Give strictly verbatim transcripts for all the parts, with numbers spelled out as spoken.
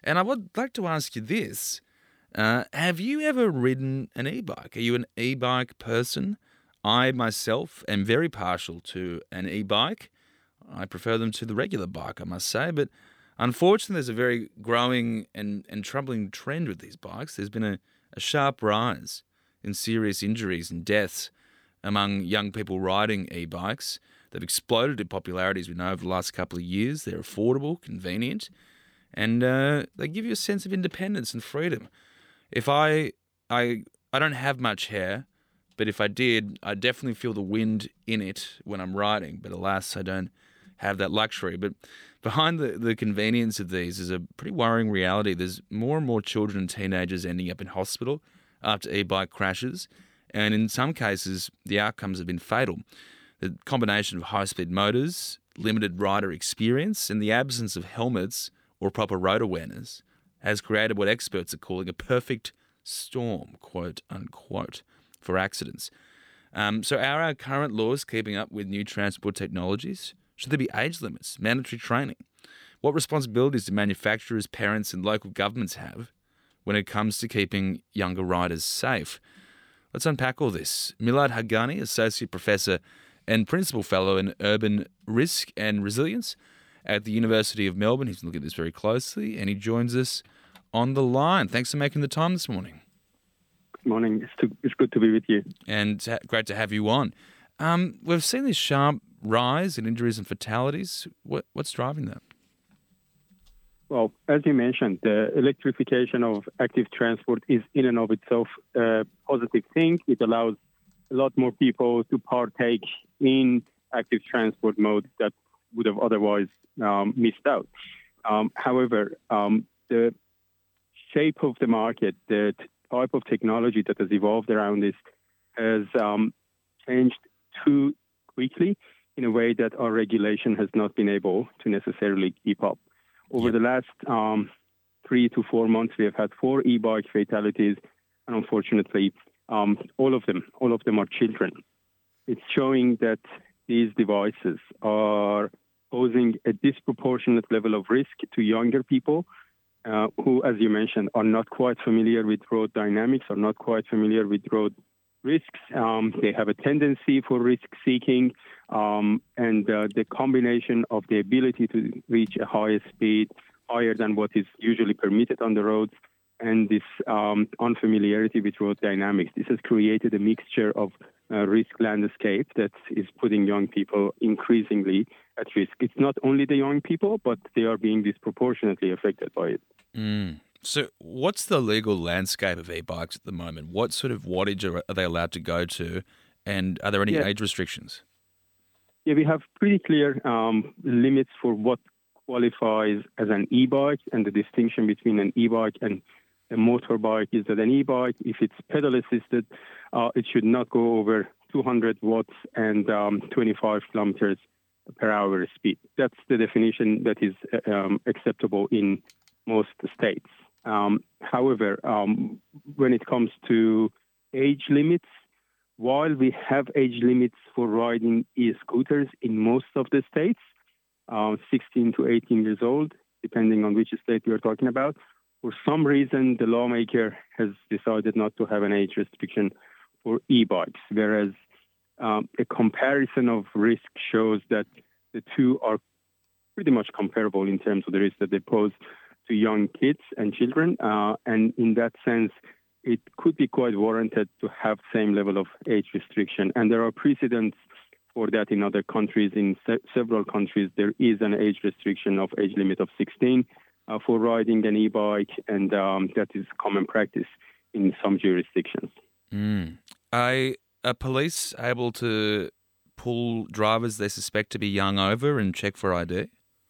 And I would like to ask you this. Uh, have you ever ridden an e-bike? Are you an e-bike person? I myself am very partial to an e-bike. I prefer them to the regular bike, I must say. But unfortunately, there's a very growing and, and troubling trend with these bikes. There's been a, a sharp rise in serious injuries and deaths among young people riding e-bikes. They've exploded in popularity, as we know, over the last couple of years. They're affordable, convenient, and uh, they give you a sense of independence and freedom. If I, I, I don't have much hair, but if I did, I definitely feel the wind in it when I'm riding. But alas, I don't have that luxury. But behind the, the convenience of these is a pretty worrying reality. There's more and more children and teenagers ending up in hospital after e-bike crashes. And in some cases, the outcomes have been fatal. The combination of high-speed motors, limited rider experience, and the absence of helmets or proper road awareness has created what experts are calling a perfect storm, quote unquote, for accidents. Um, so are our current laws keeping up with new transport technologies? Should there be age limits, mandatory training? What responsibilities do manufacturers, parents, and local governments have when it comes to keeping younger riders safe? Let's unpack all this. Milad Haghani, Associate Professor and Principal Fellow in Urban Risk and Resilience at the University of Melbourne. He's looking at this very closely, and he joins us on the line. Thanks for making the time this morning. Good morning. It's, to, it's good to be with you. And ha- great to have you on. Um, we've seen this sharp rise in injuries and fatalities. What, what's driving that? Well, as you mentioned, the electrification of active transport is in and of itself a positive thing. It allows a lot more people to partake in active transport mode that would have otherwise um, missed out. Um, however, um, the shape of the market, the t- type of technology that has evolved around this has um, changed too quickly in a way that our regulation has not been able to necessarily keep up. Over Yep. the last um, three to four months, we have had four e-bike fatalities, and unfortunately, um, all of them, all of them are children. It's showing that these devices are posing a disproportionate level of risk to younger people uh, who, as you mentioned, are not quite familiar with road dynamics, are not quite familiar with road risks. Um, they have a tendency for risk-seeking, um, and uh, the combination of the ability to reach a higher speed, higher than what is usually permitted on the roads, and this um, unfamiliarity with road dynamics. This has created a mixture of uh, risk landscape that is putting young people increasingly at risk. It's not only the young people, but they are being disproportionately affected by it. Mm. So what's the legal landscape of e-bikes at the moment? What sort of wattage are, are they allowed to go to? And are there any Yeah. age restrictions? Yeah, we have pretty clear um, limits for what qualifies as an e-bike, and the distinction between an e-bike and a motorbike is that an e-bike, if it's pedal-assisted, uh, it should not go over two hundred watts and um, twenty-five kilometers per hour speed. That's the definition that is um, acceptable in most states. Um, however, um, when it comes to age limits, while we have age limits for riding e-scooters in most of the states, uh, sixteen to eighteen years old, depending on which state we are talking about, for some reason, the lawmaker has decided not to have an age restriction for e-bikes, whereas um, a comparison of risk shows that the two are pretty much comparable in terms of the risk that they pose to young kids and children. Uh, and in that sense, it could be quite warranted to have same level of age restriction. And there are precedents for that in other countries. In se- several countries, there is an age restriction of age limit of sixteen uh, for riding an e-bike, and um, that is common practice in some jurisdictions. Mm. Are, are police able to pull drivers they suspect to be young over and check for I D?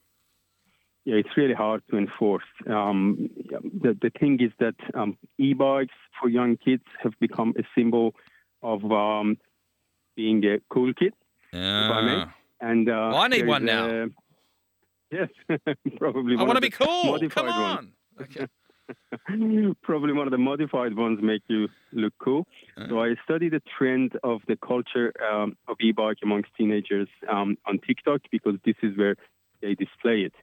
Yeah, it's really hard to enforce. Um, the, the thing is that um, e-bikes for young kids have become a symbol of um, being a cool kid, Ah. if I may. And uh, Well, I need there one is now. a- yes, probably I one want to of be the cool. modified Come ones. on. Okay. Probably one of the modified ones make you look cool. Uh. So I studied the trend of the culture um, of e-bike amongst teenagers um, on TikTok, because this is where they display it.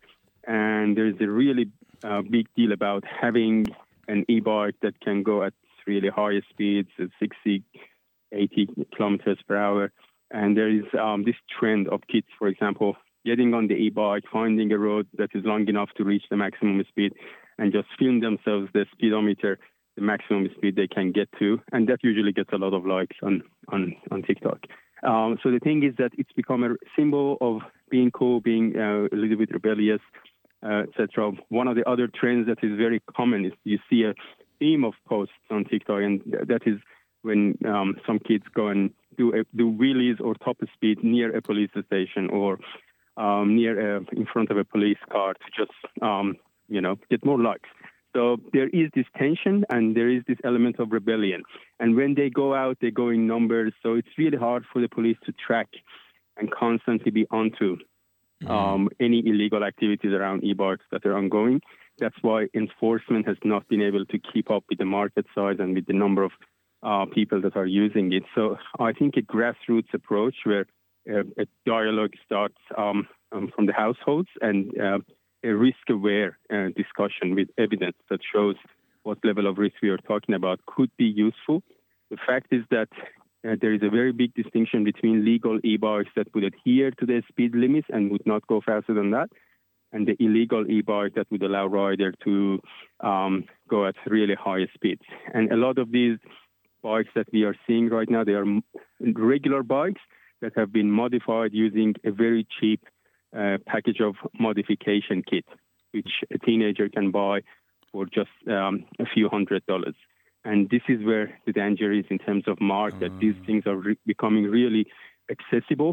and there's a really uh, big deal about having an e-bike that can go at really high speeds, at sixty, eighty kilometers per hour. And there is um, this trend of kids, for example, getting on the e-bike, finding a road that is long enough to reach the maximum speed, and just film themselves the speedometer, the maximum speed they can get to. And that usually gets a lot of likes on, on, on TikTok. Um, so the thing is that it's become a symbol of being cool, being uh, a little bit rebellious, uh, et cetera. One of the other trends that is very common is you see a theme of posts on TikTok, and that is when um, some kids go and do a, do wheelies or top speed near a police station or um, near a, in front of a police car to just um, you know get more likes. So there is this tension and there is this element of rebellion. And when they go out, they go in numbers. So it's really hard for the police to track and constantly be onto mm. um, any illegal activities around e-bikes that are ongoing. That's why enforcement has not been able to keep up with the market size and with the number of uh, people that are using it. So I think a grassroots approach where uh, a dialogue starts um, um, from the households and uh, a risk-aware uh, discussion with evidence that shows what level of risk we are talking about could be useful. The fact is that uh, there is a very big distinction between legal e-bikes that would adhere to the speed limits and would not go faster than that, and the illegal e-bike that would allow rider to um, go at really high speeds. And a lot of these bikes that we are seeing right now, they are regular bikes that have been modified using a very cheap Uh, package of modification kit, which a teenager can buy for just um, a few hundred dollars. And this is where the danger is in terms of market. Uh. These things are re- becoming really accessible.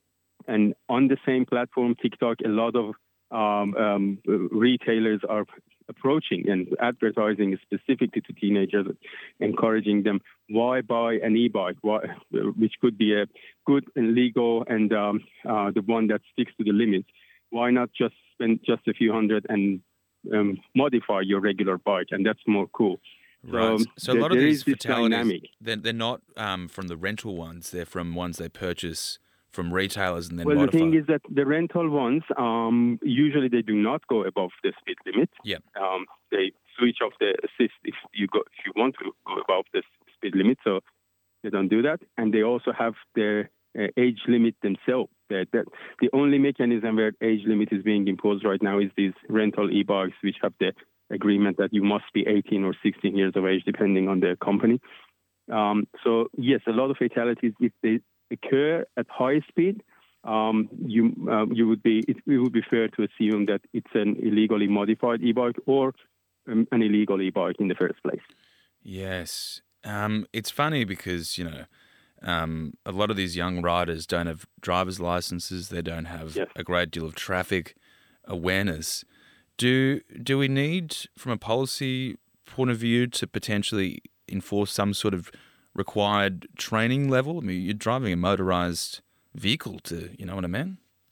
And on the same platform, TikTok, a lot of um, um, retailers are approaching and advertising specifically to teenagers, encouraging them, why buy an e-bike, why, which could be a good and legal and um, uh, the one that sticks to the limits. Why not just spend just a few hundred and um, modify your regular bike? And that's more cool. Right. So, so a lot there, of these fatalities, they're, they're not um, from the rental ones. They're from ones they purchase from retailers and then well, modify. The thing is that the rental ones, um, usually they do not go above the speed limit. Yeah. Um, they switch off the assist if you go if you want to go above the speed limit, so they don't do that. And they also have the uh, age limit themselves. That, that the only mechanism where age limit is being imposed right now is these rental e-bikes, which have the agreement that you must be eighteen or sixteen years of age, depending on the company. Um, so yes, a lot of fatalities, if they occur at high speed, um, you uh, you would be it, it would be fair to assume that it's an illegally modified e-bike or um, an illegal e-bike in the first place. Yes, um, it's funny because you know um, a lot of these young riders don't have driver's licenses. They don't have yes. a great deal of traffic awareness. Do do we need, from a policy point of view, to potentially enforce some sort of required training level? I mean, you're driving a motorized vehicle to, you know what I mean?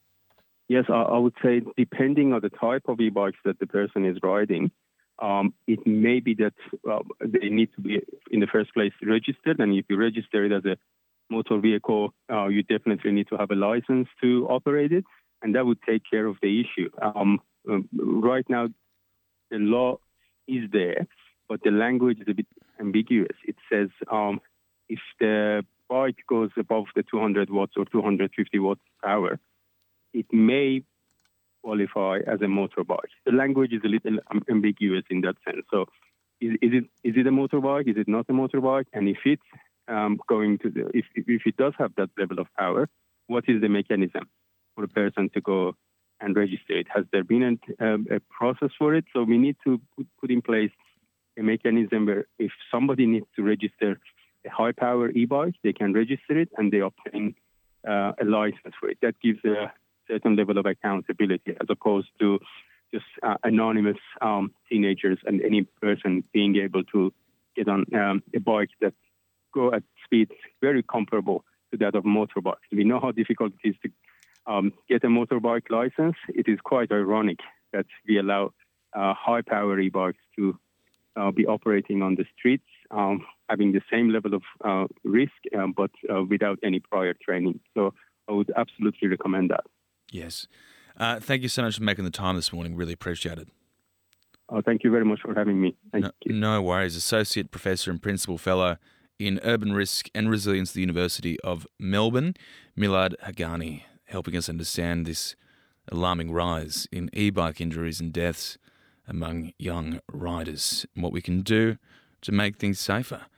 Yes, I, I would say depending on the type of e-bikes that the person is riding, um, it may be that uh, they need to be, in the first place, registered. And if you register it as a motor vehicle, uh, you definitely need to have a license to operate it. And that would take care of the issue. Um, um, right now, the law is there, but the language is a bit ambiguous. It says um, if the bike goes above the two hundred watts or two hundred fifty watts power, it may qualify as a motorbike. The language is a little ambiguous in that sense. So is, is it is it a motorbike? Is it not a motorbike? And if it's um, going to the, if if it does have that level of power, what is the mechanism for a person to go and register it? Has there been a, um, a process for it? So we need to put, put in place a mechanism where if somebody needs to register a high-power e-bike, they can register it and they obtain uh, a license for it. That gives a certain level of accountability as opposed to just uh, anonymous um, teenagers and any person being able to get on um, a bike that go at speeds very comparable to that of motorbikes. We know how difficult it is to um, get a motorbike license. It is quite ironic that we allow uh, high-power e-bikes to uh, be operating on the streets, um, having the same level of uh, risk, um, but uh, without any prior training. So I would absolutely recommend that. Yes. Uh, thank you so much for making the time this morning. Really appreciate it. Uh, thank you very much for having me. Thank No, you. no worries. Associate Professor and Principal Fellow in Urban Risk and Resilience at the University of Melbourne, Milad Haghani, helping us understand this alarming rise in e-bike injuries and deaths among young riders and what we can do to make things safer.